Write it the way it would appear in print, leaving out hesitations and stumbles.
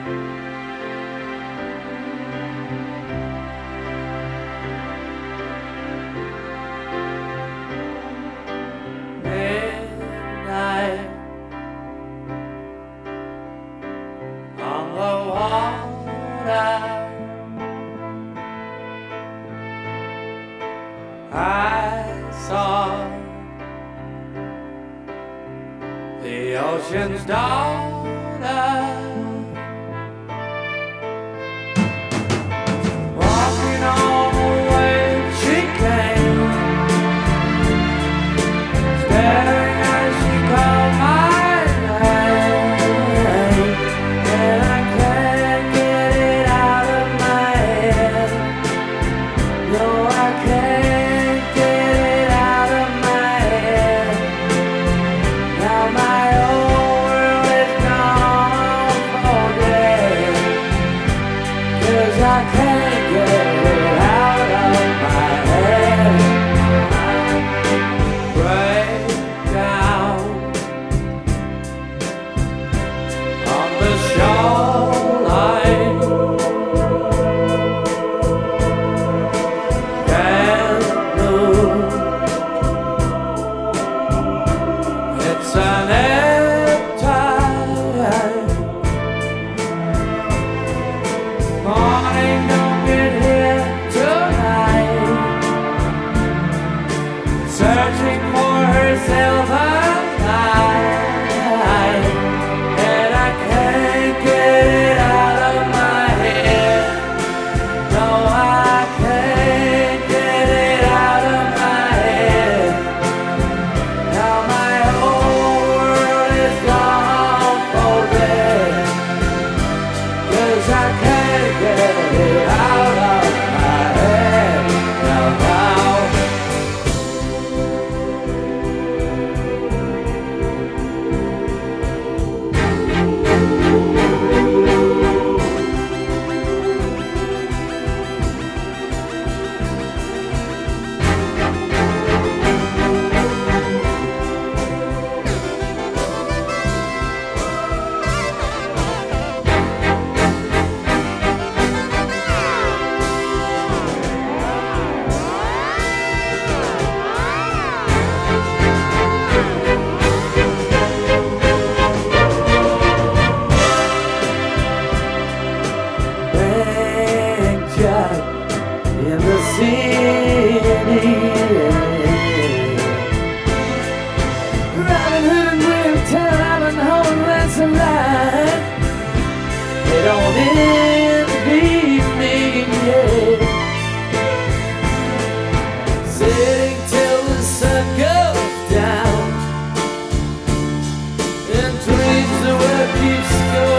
Midnight on the water, I saw the ocean's daughter walking on the way she came, staring as she called my name, and I can't get it out of my head. No, I can't get it out of my head. Now my whole world is gone for dead, 'cause I can't get it out of my head. Break down on the shoreline, can't move. It's an tide. Morning don't get here tonight. Searching for herself alive, and I can't get it out of my head. No, I can't get it out of my head. Now my whole world is gone for dead, 'cause I can't get it out of my head. Now, big jet in the city, Robin Hood and William Tell, Ivanhoe and Lancelot, they don't envy me yet. Sitting till the sun goes down, and dreams of what keeps going.